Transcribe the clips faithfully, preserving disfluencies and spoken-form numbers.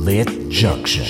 Lit Junction.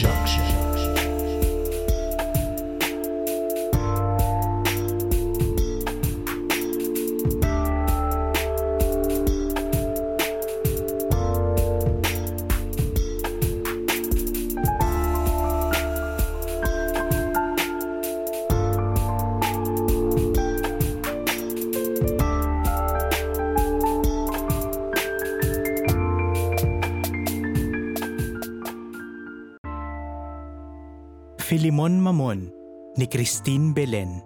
Filimon Mamon ni Christine Belen.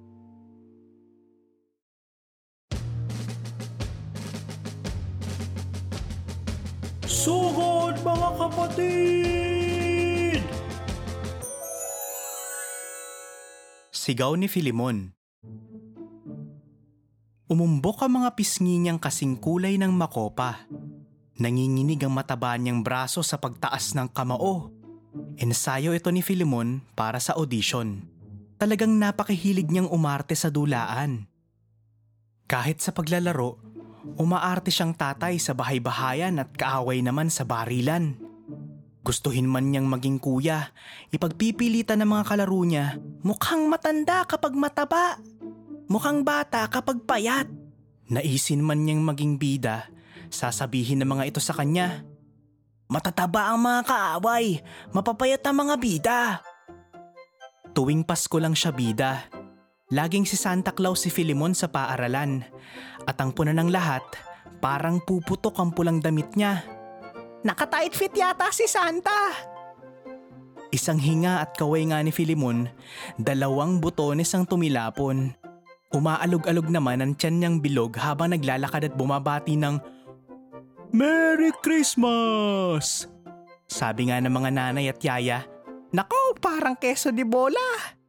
Sugod mga kapatid! Sigaw ni Filimon. Umumbok ang mga pisngi niyang kasing kulay ng makopa. Nanginginig ang mataba niyang braso sa pagtaas ng kamao. Ensayo ito ni Filimon para sa audition. Talagang napakihilig niyang umarte sa dulaan. Kahit sa paglalaro, umaarte siyang tatay sa bahay-bahayan at kaaway naman sa barilan. Gustuhin man niyang maging kuya, ipagpipilitan ng mga kalaro niya, mukhang matanda kapag mataba, mukhang bata kapag payat. Naisin man niyang maging bida, sasabihin ng mga ito sa kanya, matataba ang mga kaaway, mapapayat ang mga bida. Tuwing Pasko lang siya bida. Laging si Santa Claus si Filimon sa paaralan. At ang puna ng lahat, parang puputok ang pulang damit niya. Naka-tight fit yata si Santa! Isang hinga at kaway nga ni Filimon, dalawang butones ang tumilapon. Umaalog-alog naman ang tiyan niyang bilog habang naglalakad at bumabati ng Merry Christmas! Sabi nga ng mga nanay at yaya, nako, parang keso di bola!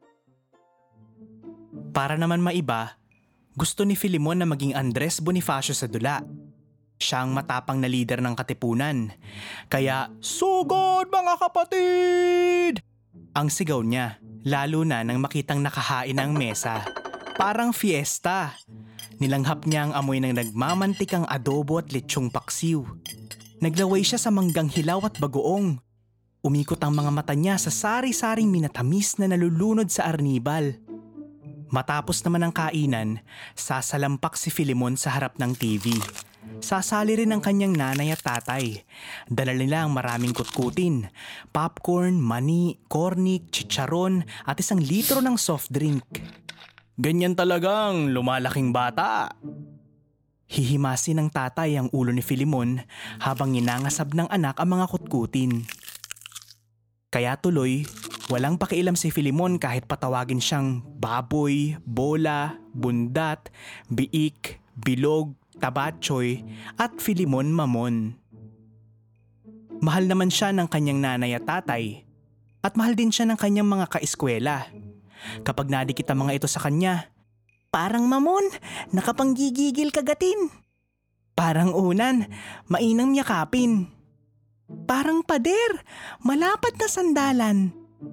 Para naman maiba, gusto ni Filimon na maging Andres Bonifacio sa dula. Siya ang matapang na lider ng katipunan. Kaya, sugod mga kapatid! Ang sigaw niya, lalo na nang makitang nakahain ang mesa. Parang fiesta. Nilanghap niya ang amoy ng nagmamantikang adobo at lechong paksiw. Naglaway siya sa manggang hilaw at bagoong. Umikot ang mga mata niya sa sari-saring minatamis na nalulunod sa arnibal. Matapos naman ang kainan, sasalampak si Filimon sa harap ng T V. Sasali rin ang kanyang nanay at tatay. Dala nila ang maraming kutkutin, popcorn, mani, cornic, chicharon at isang litro ng soft drink. Ganyan talagang lumalaking bata. Hihimasin ng tatay ang ulo ni Filimon habang inangasab ng anak ang mga kutkutin. Kaya tuloy, walang pakialam si Filimon kahit patawagin siyang baboy, bola, bundat, biik, bilog, tabatsoy at Filimon Mamon. Mahal naman siya ng kanyang nanay at tatay at mahal din siya ng kanyang mga kaeskwela. Kapag nadikit ang mga ito sa kanya, parang mamon, nakapanggigigil kagatin. Parang unan, mainang yakapin. Parang pader, malapad na sandalan.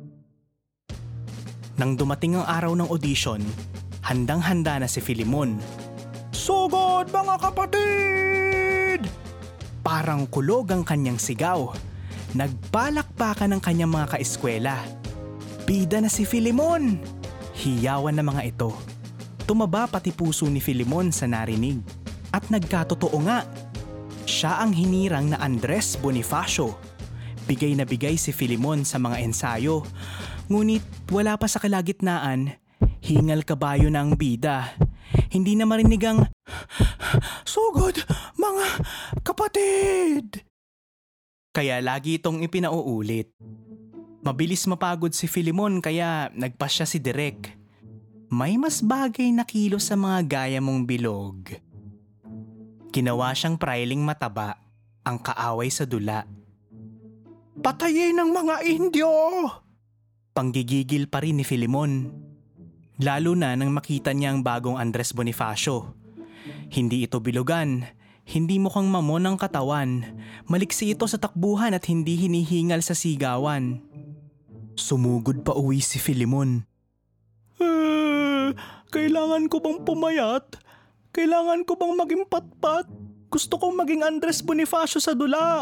Nang dumating ang araw ng audition, handang-handa na si Filimon. Sugod mga kapatid! Parang kulog ang kanyang sigaw. Nagbalakbakan ang kanyang mga kaeskwela. Bida na si Filimon! Hiyawan na mga ito. Tumaba pati puso ni Filimon sa narinig. At nagkatotoo nga. Siya ang hinirang na Andres Bonifacio. Bigay na bigay si Filimon sa mga ensayo. Ngunit wala pa sa kalagitnaan, hingal kabayo na ang bida. Hindi na marinig ang sugod mga kapatid! Kaya lagi itong ipinauulit. Mabilis mapagod si Filimon kaya nagpasya si Direk. May mas bagay na kilos sa mga gaya mong bilog. Ginawa siyang prailing mataba, ang kaaway sa dula. Patayin ng mga Indio! Panggigigil pa rin ni Filimon. Lalo na nang makita niya ang bagong Andres Bonifacio. Hindi ito bilogan, hindi mukhang mamon ang katawan. Maliksi ito sa takbuhan at hindi hinihingal sa sigawan. Sumugod pa uwi si Filimon. Eh, kailangan ko bang pumayat? Kailangan ko bang maging patpat? Gusto kong maging Andres Bonifacio sa dula.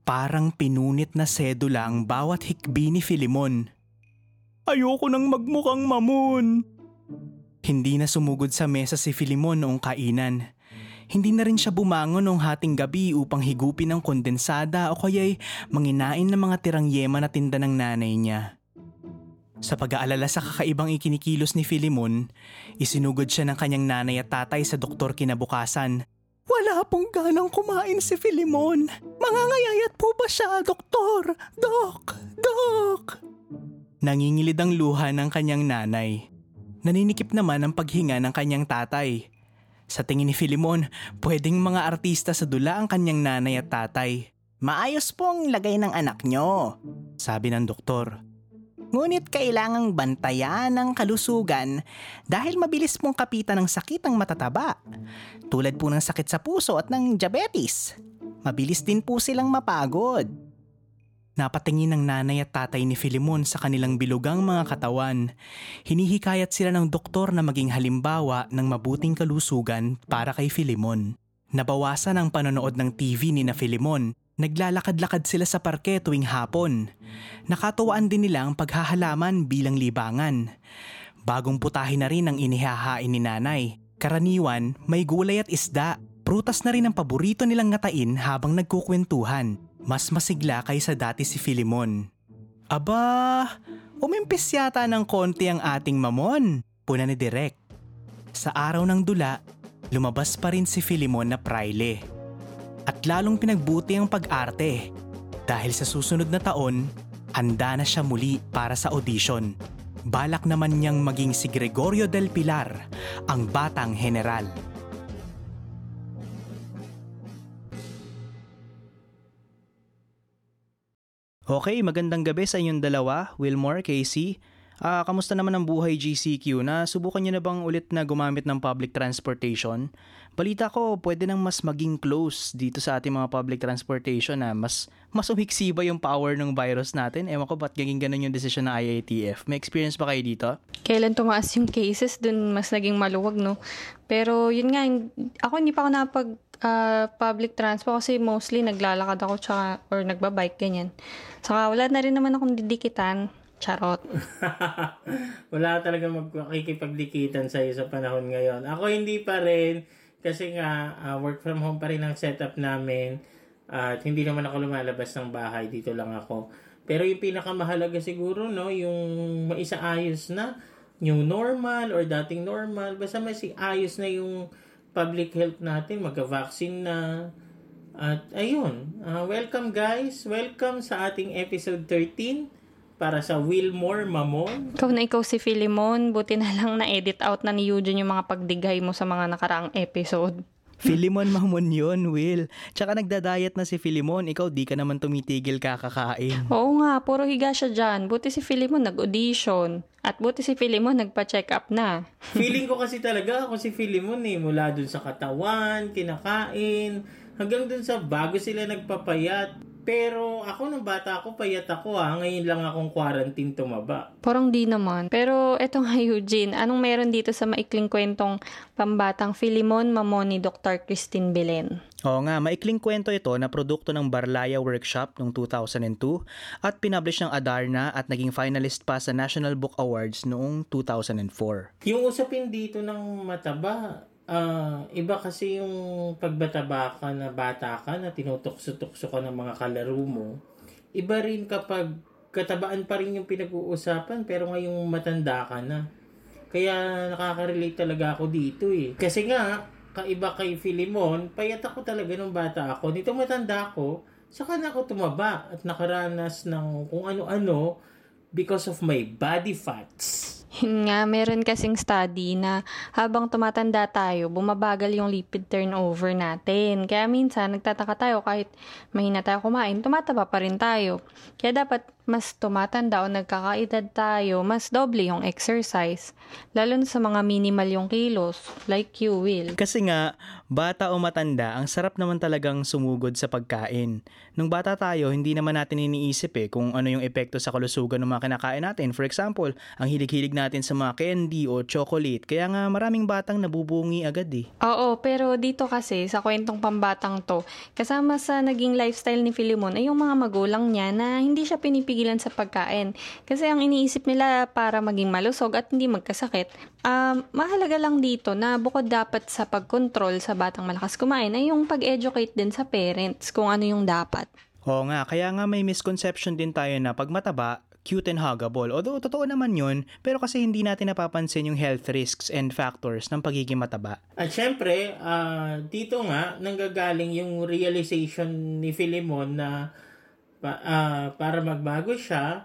Parang pinunit na sedula ang bawat hikbi ni Filimon. Ayoko nang magmukhang mamon. Hindi na sumugod sa mesa si Filimon noong kainan. Hindi na rin siya bumangon noong hating gabi upang higupin ng kondensada o kaya'y manginain ng mga tirang yema na tinda ng nanay niya. Sa pag-aalala sa kakaibang ikinikilos ni Filimon, isinugod siya ng kanyang nanay at tatay sa doktor kinabukasan. Wala pong ganang kumain si Filimon. Mangangayayat po ba siya, doktor? Dok! Dok! Nangingilid ang luha ng kanyang nanay. Naninikip naman ang paghinga ng kanyang tatay. Sa tingin ni Filimon, pwedeng mga artista sa dula ang kanyang nanay at tatay. Maayos pong lagay ng anak nyo, sabi ng doktor. Ngunit kailangang bantayan ang kalusugan dahil mabilis pong kapitan ng sakit ang matataba. Tulad po ng sakit sa puso at ng diabetes. Mabilis din po silang mapagod. Napatingin ng nanay at tatay ni Filimon sa kanilang bilugang mga katawan. Hinihikayat sila ng doktor na maging halimbawa ng mabuting kalusugan para kay Filimon. Nabawasan ang panonood ng T V ni na Filimon. Naglalakad-lakad sila sa parke tuwing hapon. Nakatuwaan din nila ang paghahalaman bilang libangan. Bagong putahe na rin ang inihahain ni nanay. Karaniwan, may gulay at isda. Prutas na rin ang paborito nilang ngatain habang nagkukwentuhan. Mas masigla kaysa dati si Filimon. Aba, umimpis yata ng konti ang ating mamon, puna ni Direk. Sa araw ng dula, lumabas pa rin si Filimon na praile. At lalong pinagbuti ang pag-arte dahil sa susunod na taon, handa na siya muli para sa audition. Balak naman niyang maging si Gregorio del Pilar, ang batang general. Okay, magandang gabi sa inyong dalawa, Wilmore, Casey. Ah, kamusta naman ang buhay G C Q? Na subukan niyo na bang ulit na gumamit ng public transportation? Balita ko, pwede nang mas maging close dito sa ating mga public transportation na mas mas umiksi ba yung power ng virus natin? Ewan ko ba't gaging ganun yung desisyon ng I A T F. May experience ba kayo dito? Kailan tumaas yung cases, dun mas naging maluwag, no? Pero yun nga, ako hindi pa ako napag uh, public transport kasi mostly naglalakad ako tsaka, or nagbabike, ganyan. Saka wala na rin naman akong didikitan. Charot. Wala talaga magkikipagdikitan sa'yo sa panahon ngayon. Ako hindi pa rin kasi nga uh, work from home pa rin ang setup namin at uh, hindi naman ako lumalabas ng bahay. Dito lang ako. Pero yung pinakamahalaga siguro, no, yung maisaayos na yung normal or dating normal. Basta maisaayos na yung public health natin. Magka-vaccine na. At ayun. Uh, welcome guys. Welcome sa ating episode thirteen. Para sa Wilmore Mamon. Ikaw na ikaw si Filimon. Buti na lang na-edit out na ni Eugene yung mga pagdigay mo sa mga nakaraang episode. Filimon Mamon yun, Will. Tsaka nagda-diet na si Filimon. Ikaw di ka naman tumitigil kakakain. Oo nga, puro higa siya dyan. Buti si Filimon nag-audition. At buti si Filimon nagpa-check up na. Feeling ko kasi talaga ako si Filimon eh. Mula dun sa katawan, kinakain, hanggang dun sa bago sila nagpapayat. Pero ako nung bata ako, payat ako ha. Ngayon lang akong quarantine tumaba. Parang di naman. Pero eto nga Eugene, anong meron dito sa maikling kwentong pambatang Filimon Mamon ni Doctor Christine Belen? Oo nga, maikling kwento ito na produkto ng Barlaya Workshop noong two thousand two at pinublish ng Adarna at naging finalist pa sa National Book Awards noong two thousand four. Yung usapin dito ng mataba, Uh, iba kasi yung pagbataba ka na bata ka na tinutukso-tukso ka ng mga kalaro mo. Iba rin kapag katabaan pa rin yung pinag-uusapan pero ngayong matanda ka na. Kaya nakaka-relate talaga ako dito eh. Kasi nga, kaiba kay Filimon, payat ako talaga nung bata ako. Nito matanda ako, saka na ako tumaba at nakaranas ng kung ano-ano because of my body fats. Yun nga, meron kasing study na habang tumatanda tayo, bumabagal yung lipid turnover natin. Kaya minsan, nagtataka tayo kahit mahina tayo kumain, tumataba pa rin tayo. Kaya dapat mas tumatanda o nagkakaedad tayo, mas doble yung exercise. Lalo na sa mga minimal yung kilos, like you, Will. Kasi nga, bata o matanda, ang sarap naman talagang sumugod sa pagkain. Nung bata tayo, hindi naman natin iniisip eh kung ano yung epekto sa kalusugan ng mga kinakain natin. For example, ang hilig-hilig natin sa mga candy o chocolate. Kaya nga maraming batang nabubungi agad eh. Oo, pero dito kasi, sa kwentong pambatang to, kasama sa naging lifestyle ni Filemon ay yung mga magulang niya na hindi siya pinipigilan sa pagkain. Kasi ang iniisip nila para maging malusog at hindi magkasakit, um, mahalaga lang dito na bukod dapat sa pagkontrol sa batang malakas kumain ay yung pag-educate din sa parents kung ano yung dapat. Oo nga, kaya nga may misconception din tayo na pag mataba, cute and huggable. Although totoo naman yun, pero kasi hindi natin napapansin yung health risks and factors ng pagiging mataba. At syempre, uh, dito nga, nanggagaling yung realization ni Filemon na uh, para magbago siya,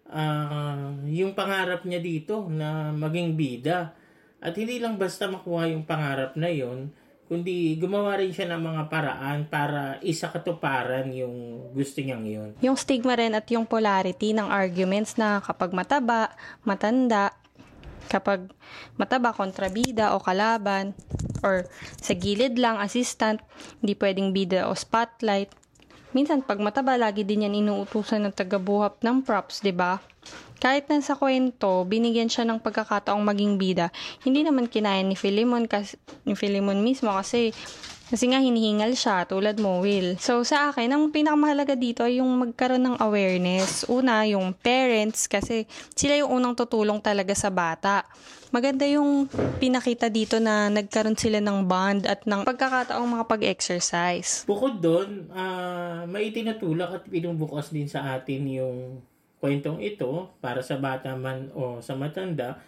uh, yung pangarap niya dito na maging bida. At hindi lang basta makuha yung pangarap na yun, kundi gumawa rin siya ng mga paraan para isakatuparan yung gusto niyang yun. Yung stigma rin at yung polarity ng arguments na kapag mataba, matanda, kapag mataba, kontrabida o kalaban, or sa gilid lang, assistant, hindi pwedeng bida o spotlight. Minsan, pag mataba, lagi din yan inuutusan ng tagabuhap ng props, di ba? Kahit na sa kwento, binigyan siya ng pagkakataong maging bida, hindi naman kinaya ni Filemon, kasi, ni Filemon mismo kasi kasi nga hinihingal siya, tulad mo, Will. So sa akin, ang pinakamahalaga dito ay yung magkaroon ng awareness. Una, yung parents, kasi sila yung unang tutulong talaga sa bata. Maganda yung pinakita dito na nagkaroon sila ng bond at ng pagkakataong makapag-exercise. Bukod doon, uh, may itinutulak at pinubukas din sa atin yung kwentong ito para sa bata man o sa matanda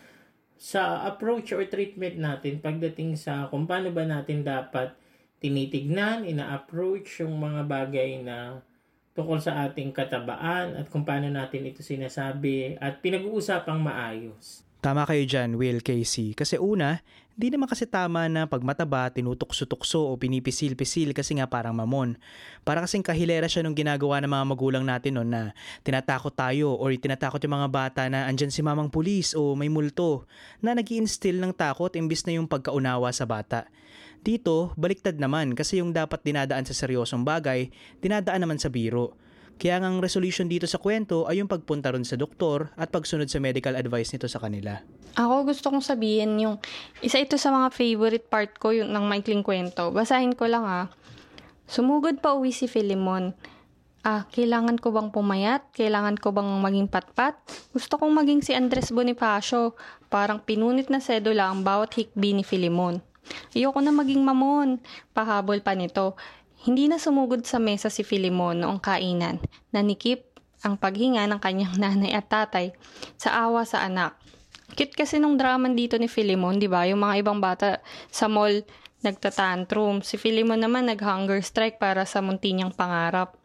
sa approach or treatment natin pagdating sa kung paano ba natin dapat tinitignan, ina-approach yung mga bagay na tungkol sa ating katabaan at kung paano natin ito sinasabi at pinag-uusapang maayos. Tama kayo dyan, Will, Casey. Kasi una, di naman kasi tama na pag mataba, tinutukso-tukso o pinipisil-pisil kasi nga parang mamon. Para kasing kahilera siya nung ginagawa ng mga magulang natin noon na tinatakot tayo or tinatakot yung mga bata na andyan si mamang pulis o may multo na nag-i-instill ng takot imbis na yung pagkaunawa sa bata. Dito, baliktad naman kasi yung dapat dinadaan sa seryosong bagay, dinadaan naman sa biro. Kaya ang resolution dito sa kwento ay yung pagpunta ron sa doktor at pagsunod sa medical advice nito sa kanila. Ako gusto kong sabihin yung isa ito sa mga favorite part ko yung ng maikling kwento. Basahin ko lang ah. Sumugod pa uwi si Filemon. Ah, kailangan ko bang pumayat? Kailangan ko bang maging patpat? Gusto kong maging si Andres Bonifacio. Parang pinunit na sedula ang bawat hikbi ni Filemon. Ayoko na maging mamon. Pahabol pa nito. Hindi na sumugod sa mesa si Filemon noong kainan. Nanikip ang paghinga ng kanyang nanay at tatay sa awa sa anak. Cute kasi nung drama dito ni Filemon, di ba? Yung mga ibang bata sa mall nagtatantrum. Si Filemon naman nag-hunger strike para sa munti niyang pangarap.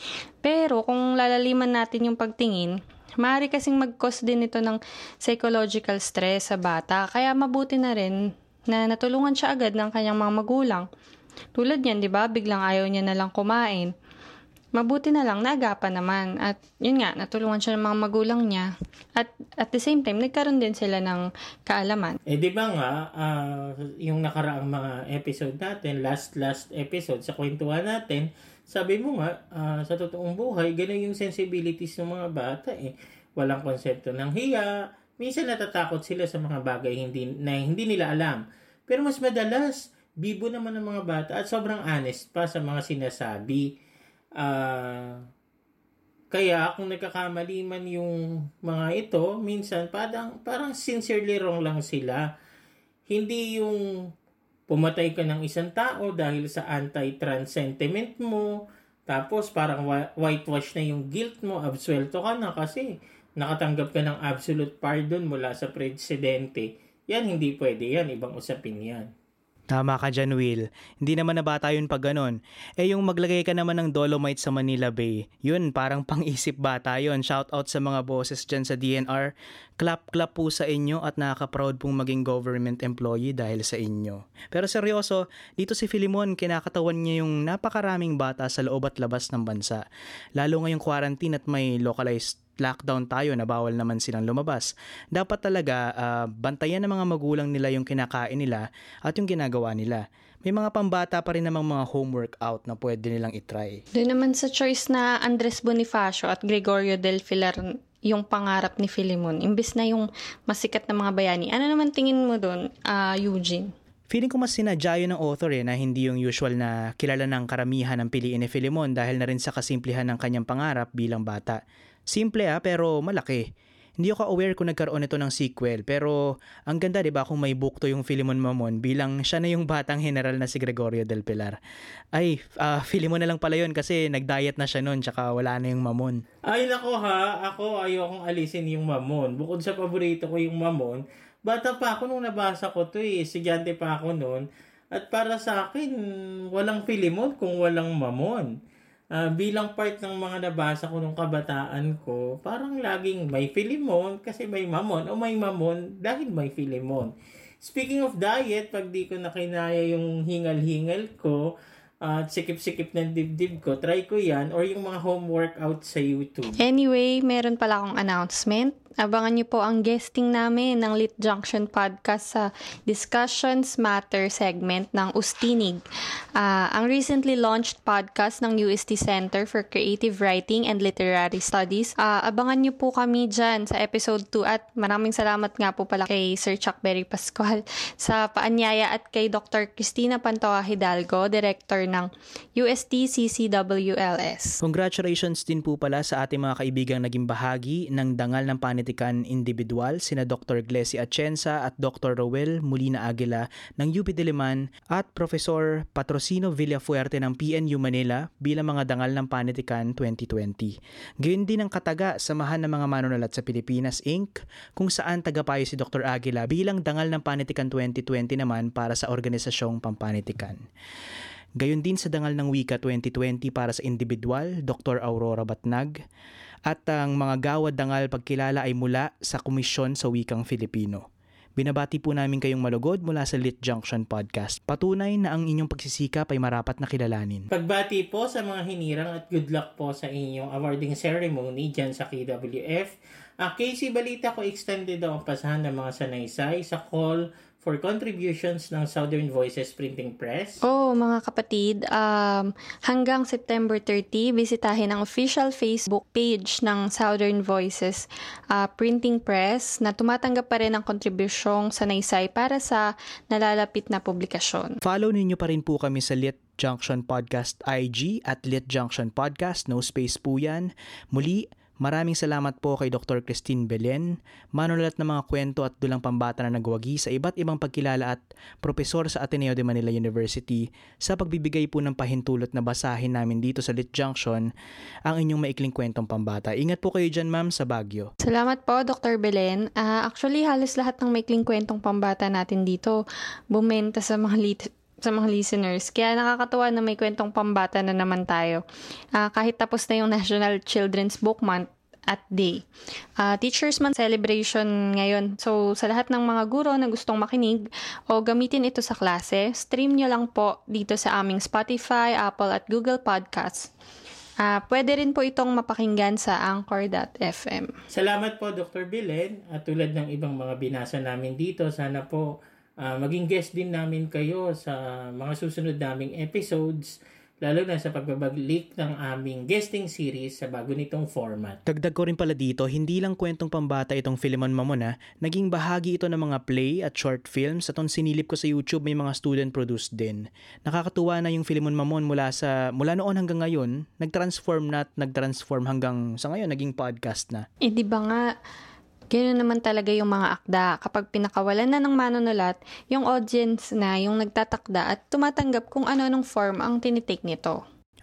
Pero kung lalaliman natin yung pagtingin, maaari kasing mag-cause din ito ng psychological stress sa bata. Kaya mabuti na rin na natulungan siya agad ng kanyang mga magulang. Tulad niyan, di ba? Biglang ayaw niya na lang kumain. Mabuti na lang, naagapan naman. At yun nga, natulungan siya ng mga magulang niya. At at the same time, nagkaroon din sila ng kaalaman. Eh di ba nga, uh, yung nakaraang mga episode natin, last last episode sa kwentuhan natin, sabi mo nga, uh, sa totoong buhay, ganun yung sensibilities ng mga bata eh. Walang konsepto ng hiya. Minsan natatakot sila sa mga bagay hindi, na hindi nila alam. Pero mas madalas, bibo naman ng mga bata at sobrang honest pa sa mga sinasabi. Uh, kaya kung nagkakamali man yung mga ito, minsan parang, parang sincerely wrong lang sila. Hindi yung pumatay ka ng isang tao dahil sa anti-trans sentiment mo, tapos parang whitewash na yung guilt mo, absuelto ka na kasi nakatanggap ka ng absolute pardon mula sa presidente. Yan, hindi pwede yan. Ibang usapin yan. Tama ka dyan, Will. Hindi naman nabata yun pag ganon. Eh yung maglagay ka naman ng Dolomite sa Manila Bay, yun parang pang-isip bata yun. Shout out sa mga bosses dyan sa D N R. Clap-clap po sa inyo at nakaka-proud pong maging government employee dahil sa inyo. Pero seryoso, dito si Filimon, kinakatawan niya yung napakaraming bata sa loob at labas ng bansa. Lalo ngayong quarantine at may localized lockdown tayo na bawal naman silang lumabas. Dapat talaga uh, bantayan ng mga magulang nila yung kinakain nila at yung ginagawa nila. May mga pambata pa rin namang mga homework out na pwede nilang itry. Doon naman sa choice na Andres Bonifacio at Gregorio del Pilar yung pangarap ni Filimon, imbes na yung masikat na mga bayani. Ano naman tingin mo doon, uh, Eugene? Feeling ko mas sinadya yun ng author eh, na hindi yung usual na kilala ng karamihan ng piliin ni Filimon dahil na rin sa kasimplihan ng kanyang pangarap bilang bata. Simple ah, pero malaki. Hindi ako aware kung nagkaroon ito ng sequel, pero ang ganda diba kung may book to yung Filimon Mamon bilang siya na yung batang general na si Gregorio del Pilar. Ay, uh, Filimon na lang pala yun kasi nag-diet na siya noon tsaka wala na yung Mamon. Ay nako ha, ako ayokong alisin yung Mamon. Bukod sa paborito ko yung Mamon, bata pa ako nung nabasa ko to eh, estudyante pa ako noon. At para sa akin, walang Filimon kung walang Mamon. Uh, bilang part ng mga nabasa ko nung kabataan ko, parang laging may Filimon kasi may Mamon o may Mamon dahil may Filimon. Speaking of diet, pag di ko nakinaya yung hingal-hingal ko at uh, sikip-sikip ng dibdib ko, try ko yan or yung mga home workout sa YouTube. Anyway, meron pala akong announcement. Abangan niyo po ang guesting namin ng Lit Junction Podcast sa Discussions Matter segment ng Ustinig. Uh, ang recently launched podcast ng U S T Center for Creative Writing and Literary Studies. Uh, abangan niyo po kami dyan sa episode two at maraming salamat nga po pala kay Sir Chuck Berry Pascual sa paanyaya at kay Doctor Cristina Pantoa Hidalgo, Director ng U S T C C W L S. Congratulations din po pala sa ating mga kaibigang naging bahagi ng Dangal ng Panitikan Individual, sina Doctor Glessy Atienza at Doctor Roel Molina Aguila ng U P Diliman at Professor Patrocino Villafuerte ng P N U Manila bilang mga Dangal ng Panitikan twenty twenty. Gayun din ang kataga Samahan ng mga Manunulat sa Pilipinas Incorporated kung saan tagapayo si Doctor Aguila bilang Dangal ng Panitikan twenty twenty naman para sa Organisasyong Pampanitikan. Gayon din sa Dangal ng Wika twenty twenty para sa individual, Doctor Aurora Batnag, at ang mga gawad dangal pagkilala ay mula sa Komisyon sa Wikang Filipino. Binabati po namin kayong malugod mula sa Lit Junction Podcast. Patunay na ang inyong pagsisikap ay marapat na kilalanin. Pagbati po sa mga hinirang at good luck po sa inyong awarding ceremony dyan sa K W F. Uh, K C Balita ko extended daw ang pasahan ng mga sanaysay sa call for contributions ng Southern Voices Printing Press. Oh, mga kapatid, um, hanggang September thirtieth, bisitahin ang official Facebook page ng Southern Voices uh, Printing Press na tumatanggap pa rin ng kontribusyong sanaysay para sa nalalapit na publikasyon. Follow ninyo pa rin po kami sa Lit Junction Podcast I G at Lit Junction Podcast, no space po yan. Muli, maraming salamat po kay Doctor Christine Belen, manunulat ng mga kwento at dulang pambata na nagwagi sa iba't ibang pagkilala at propesor sa Ateneo de Manila University sa pagbibigay po ng pahintulot na basahin namin dito sa Lit Junction ang inyong maikling kwentong pambata. Ingat po kayo dyan, ma'am, sa Baguio. Salamat po, Doctor Belen. Uh, actually, halos lahat ng maikling kwentong pambata natin dito bumenta sa mga lit- sa mga listeners. Kaya nakakatuwa na may kwentong pambata na naman tayo. Uh, kahit tapos na yung National Children's Book Month at Day. Uh, Teachers Month celebration ngayon. So, sa lahat ng mga guro na gustong makinig o gamitin ito sa klase, stream nyo lang po dito sa aming Spotify, Apple at Google Podcasts. Uh, pwede rin po itong mapakinggan sa anchor dot f m. Salamat po, Doctor Belen. At tulad ng ibang mga binasa namin dito, sana po Uh, maging guest din namin kayo sa mga susunod naming episodes, lalo na sa pagbabalik ng aming guesting series sa bago nitong format. Dagdag ko rin pala dito, hindi lang kwentong pambata itong Filimon Mamon ha, naging bahagi ito ng mga play at short films at sinilip ko sa YouTube may mga student-produced din. Nakakatuwa na yung Filimon Mamon mula sa mula noon hanggang ngayon, nag-transform na at nag-transform hanggang sa ngayon, naging podcast na. Eh di ba nga, ganoon naman talaga yung mga akda. Kapag pinakawalan na ng manunulat, yung audience na yung nagtatakda at tumatanggap kung ano-anong form ang tinitake nito.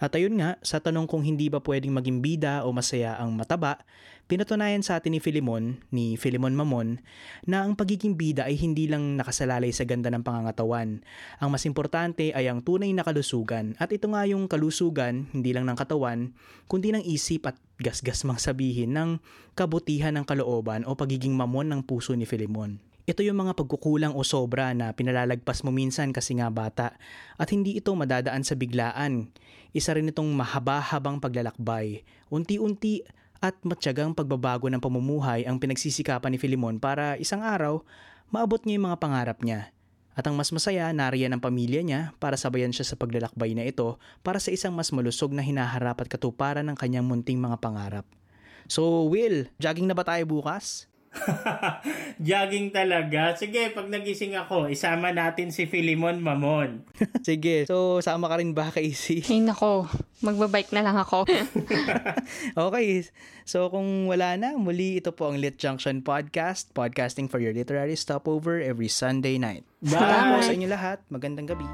At ayun nga, sa tanong kung hindi ba pwedeng maging bida o masaya ang mataba, pinatunayan sa atin ni Filemon, ni Filemon Mamon, na ang pagiging bida ay hindi lang nakasalalay sa ganda ng pangangatawan. Ang mas importante ay ang tunay na kalusugan. At ito nga yung kalusugan, hindi lang ng katawan, kundi ng isip at gasgas mang sabihin ng kabutihan ng kalooban o pagiging mamon ng puso ni Filemon. Ito yung mga pagkukulang o sobra na pinalalagpas mo minsan kasi nga bata at hindi ito madadaan sa biglaan. Isa rin itong mahaba-habang paglalakbay. Unti-unti at matyagang pagbabago ng pamumuhay ang pinagsisikapan ni Filemon para isang araw maabot niya yung mga pangarap niya. At ang mas masaya, nariyan ang pamilya niya para sabayan siya sa paglalakbay na ito para sa isang mas malusog na hinaharap at katuparan ng kanyang munting mga pangarap. So Will, jogging na ba tayo bukas? Jogging talaga. Sige, pag nagising ako, isama natin si Filemon Mamon. Sige, so sama ka rin ba, Casey? Ay nako, magbabike na lang ako. Okay, so kung wala na, muli ito po ang Lit Junction Podcast, podcasting for your literary stopover every Sunday night. Bye! Salamat po sa inyo lahat. Magandang gabi.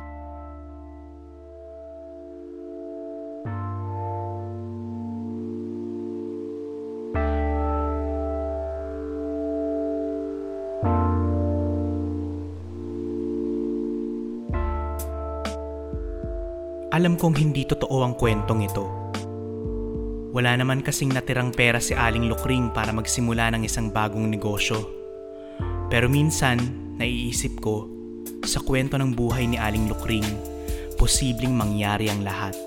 Alam kong hindi totoo ang kwentong ito. Wala naman kasing natirang pera si Aling Lukring para magsimula ng isang bagong negosyo. Pero minsan, naiisip ko, sa kwento ng buhay ni Aling Lukring, posibleng mangyari ang lahat.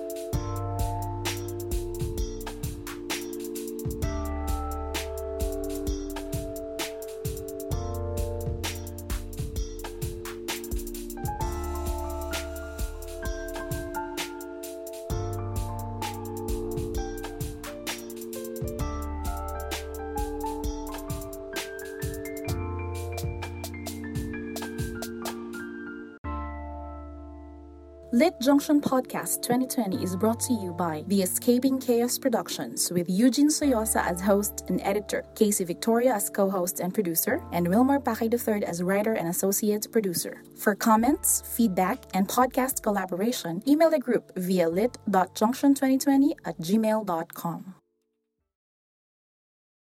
Lit Junction Podcast twenty twenty is brought to you by The Escaping Chaos Productions with Eugene Soyosa as host and editor, Casey Victoria as co-host and producer, and Wilmar Pacay the third as writer and associate producer. For comments, feedback, and podcast collaboration, email the group via lit dot junction twenty twenty at gmail dot com.